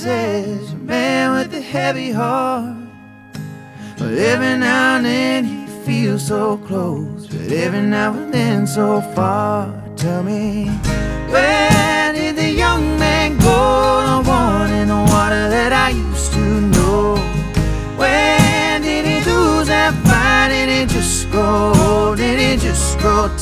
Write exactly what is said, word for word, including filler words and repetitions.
Says a man with a heavy heart, but every now and then he feels so close, but every now and then so far. Tell me, where did the young man go? The one in the water that I used to know. Where did he lose that fight? Did he just grow old? Did he just grow